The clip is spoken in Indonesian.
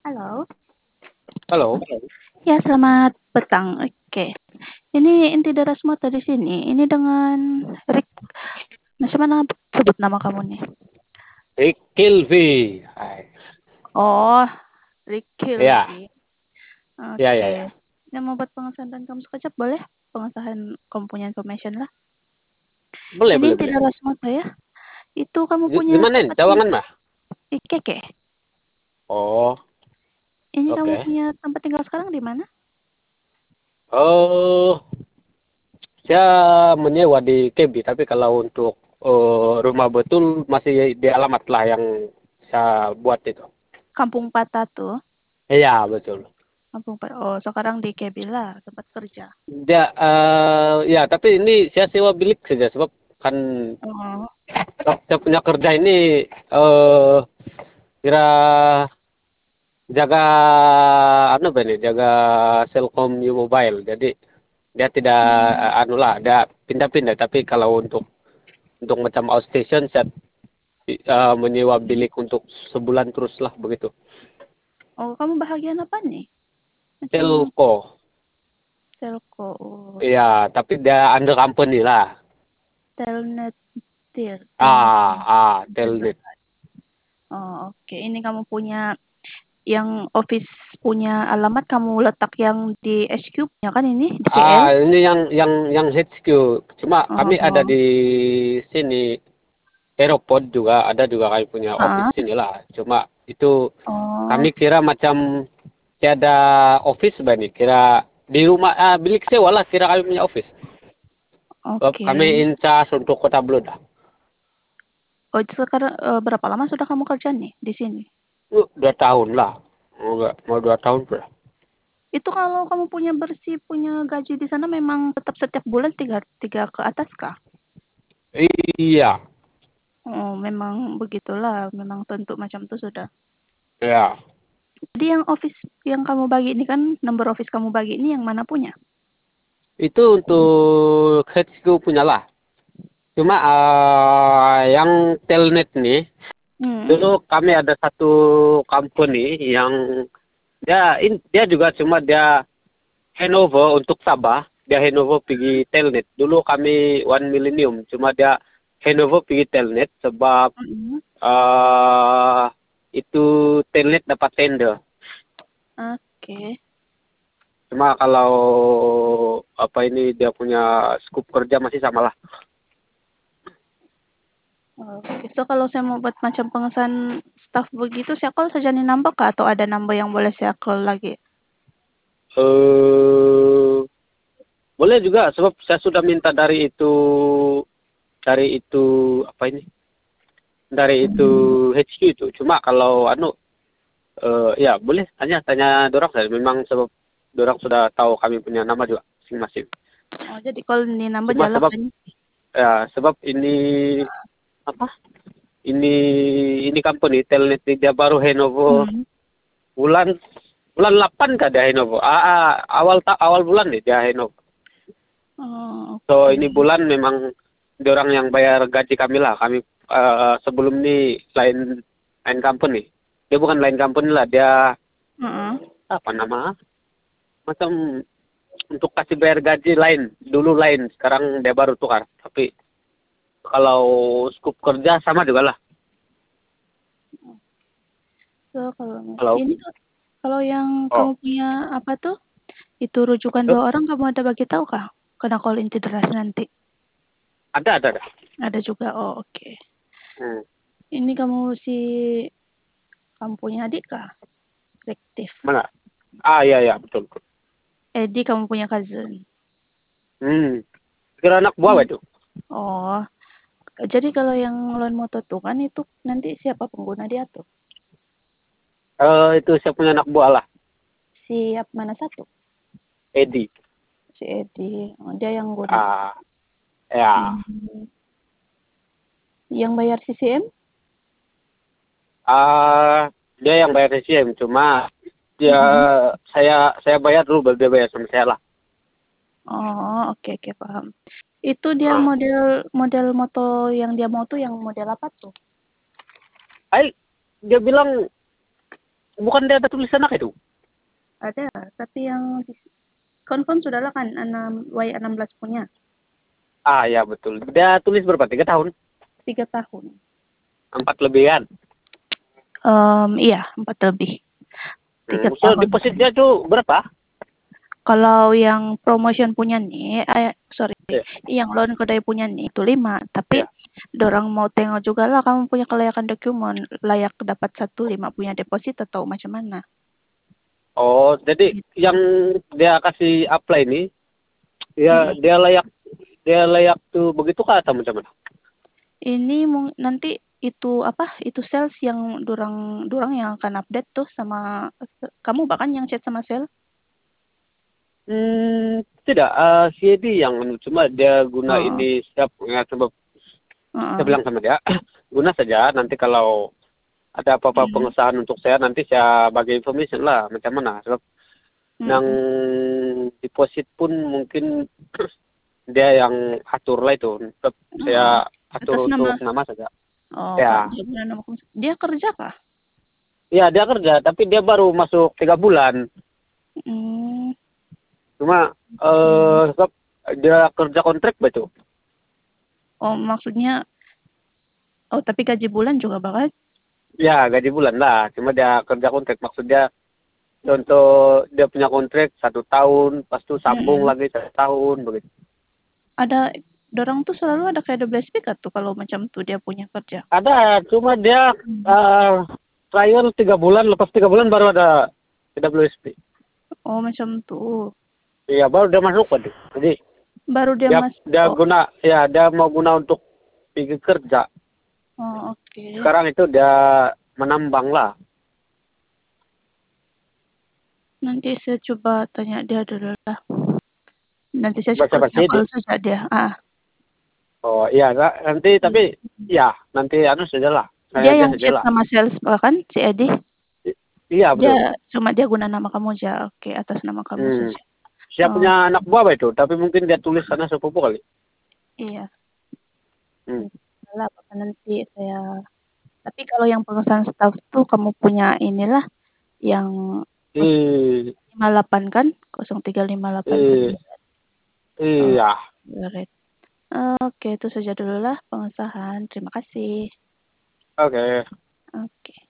Halo. Halo. Ya, selamat petang. Oke. Ini inti Darasmata di sini. Ini dengan Rick. Nah, siapa sebut nama kamu nih? Rick Kilvi. Hai. Oh, Rick Ya, Kilby. ya, ya, Oke. ya. Yang mau buat pengesahan dan kamu sekejap boleh? Pengesahan kamu punya information lah. Boleh, Ini boleh, inti boleh. Darasmata ya. Itu kamu Di punya mana ini? tempat Cawangan mah? Keke. Oh, Ini kamu oke. punya tempat tinggal sekarang di mana? Oh, saya menyewa di KB, tapi kalau untuk rumah betul masih di alamat lah yang saya buat itu. Kampung Pata tuh. Iya, betul. Kampung Pata. Oh, sekarang di Kebila tempat kerja. Dia, ya, tapi ini saya sewa bilik saja sebab kan Oh, saya punya kerja ini kira jaga apa ini jaga Selcom U Mobile, jadi dia tidak hmm. anu lah, dia pindah-pindah. Tapi kalau untuk macam outstation saya menyewa bilik untuk sebulan terus lah begitu. Oh, kamu bahagian apa nih? Macam Telco. telco. Oh, Iya, tapi dia under company lah. telnet, telnet Telnet. integrasi. Oh, oke. Ini kamu punya yang office punya alamat kamu letak yang di HQ punya kan ini di CL? Ini yang HQ. Cuma kami ada Oh, di sini. Aeroport juga ada, juga kami punya office ah, sini lah. Cuma itu oh, kami kira macam tiada office bani, kira di rumah bilik sewa lah, kira kami punya office. Sebab oke. kami incas untuk Kota Bloda. Oh, sekarang berapa lama sudah kamu kerja nih di sini? 2 tahun lah. Mau 2 tahun sudah. Itu kalau kamu punya bersih punya gaji di sana memang tetap setiap bulan tiga tiga ke atas kah? Iya, Oh, memang begitulah, memang tentu macam itu sudah. ya. Jadi yang office yang kamu bagi ini kan nomor office kamu bagi ini yang mana punya? Itu untuk HQ punya lah. Cuma yang telnet nih, Hmm. dulu kami ada satu company yang dia juga, cuma dia handover untuk Sabah, dia handover pergi Telnet. Dulu kami One Millennium, cuma dia handover pergi Telnet sebab Mm-mm. itu Telnet dapat tender. Oke. Cuma kalau apa ini dia punya skup kerja masih sama lah. Oke. So kalau saya mau buat macam pengesahan staff begitu, saya call saja nih nambah kah atau ada number yang boleh saya call lagi? Eh boleh juga sebab saya sudah minta dari itu apa ini? Dari itu HQ itu. Cuma kalau ya boleh tanya dorang saja. Memang sebab dorang sudah tahu kami punya nama juga masing-masing. Oh, jadi call nih nambah Cuma jalan sebab kan? sebab ini apa? Ini ini company Telnet ini dia baru handover Hmm. bulan bulan 8 kah dia handover. Awal bulan nih dia handover. Oh, So oke. ini bulan memang dorang yang bayar gaji kami lah. Kami sebelum ini lain company. Dia bukan lain company lah, dia Heeh. apa nama? Macam untuk kasih bayar gaji lain, dulu lain, sekarang dia baru tukar. Tapi kalau skup kerja sama juga lah. So kalau Halo. ini kalau yang Oh, kamu punya apa tuh? Itu rujukan tuh, 2 orang kamu ada bagi tahu kah? Kena call integrasi nanti. ada. Ada juga. Oh, oke. Hmm. Ini kamu punya adik kah? Rektif. Mana? Iya, betul, betul. Edi kamu punya cousin. Hmm. Kira anak buah Hmm. itu. Oh, jadi kalau yang loan motor tuh kan itu nanti siapa pengguna dia tuh? Itu saya punya anak buah lah, Siap mana satu? Edi. Si Edi. Oh, dia yang guna. Ah, ya. Hmm. Yang bayar CCM? Dia yang bayar CCM, cuma dia Mm-mm. saya bayar dulu, baru dia bayar sama saya lah. Oh, oke oke paham. Itu dia Ah. model model moto yang dia mau tuh yang model apa tuh? Dia bilang Bukan dia ada tulisan anak itu? Ada, tapi yang confirm sudah lah kan Y16 punya. Ah ya betul. Dia tulis berapa? 3 tahun? 3 tahun. 4 lebihan. Iya, 4 lebih. 3 So tahun. depositnya tuh berapa? Kalau yang promotion punya nih, Ya. yang loan kedai punya nih itu 5, tapi Ya. dorang mau tengok juga lah kamu punya kelayakan dokumen, layak dapat 1,5 punya deposit atau macam mana. Oh, jadi Gitu. yang dia kasih apply ini, ya dia layak tuh begitu kah atau macam mana? Ini nanti itu itu sales yang dorang yang akan update tuh sama kamu, bahkan yang chat sama sales. Tidak, CAD yang cuma dia guna Oh. ini siap ya, sebab saya Heeh. bilang sama dia guna saja nanti kalau ada apa-apa pengesahan untuk saya nanti saya bagi information lah macam mana sebab yang deposit pun mungkin dia yang atur lah itu sebab saya atur Atas untuk nama. nama saja. Oh, Ya, dia kerja kah? ya dia kerja tapi dia baru masuk 3 bulan. Cuma sebab dia kerja kontrak betul. Oh, maksudnya, tapi gaji bulan juga bakal? Ya gaji bulan lah. Cuma dia kerja kontrak maksudnya contoh dia punya kontrak 1 tahun, pas itu sambung lagi 1 tahun begitu. Ada, dorang tuh selalu ada kayak double speaker tuh kalau macam tuh dia punya kerja. Ada, cuma dia trial 3 bulan, lepas 3 bulan baru ada PWSP. Oh, macam tuh. Iya, baru dia masuk waduh. Jadi Baru dia masuk. dia mau guna untuk pergi kerja. Oh, oke. Sekarang itu dia menambang lah. Nanti saya coba tanya dia dulu lah. Nanti saya Baca call ini. saja dia. Oh iya, nanti tapi ya nanti saja lah. Dia Saya yang aja saja chat lah. sama sales bahkan si Edi. Iya betul. Dia guna nama kamu aja. Oke, atas nama kamu saja. Saya punya anak buah itu, tapi mungkin dia tulis sana sepupu kali. Iya. Lah, nanti saya. Tapi kalau yang pengesahan staff tuh kamu punya inilah yang 58 kan? 0358 kan? Iya. Oke, itu saja dulu lah pengesahan. Terima kasih. Oke. Oke.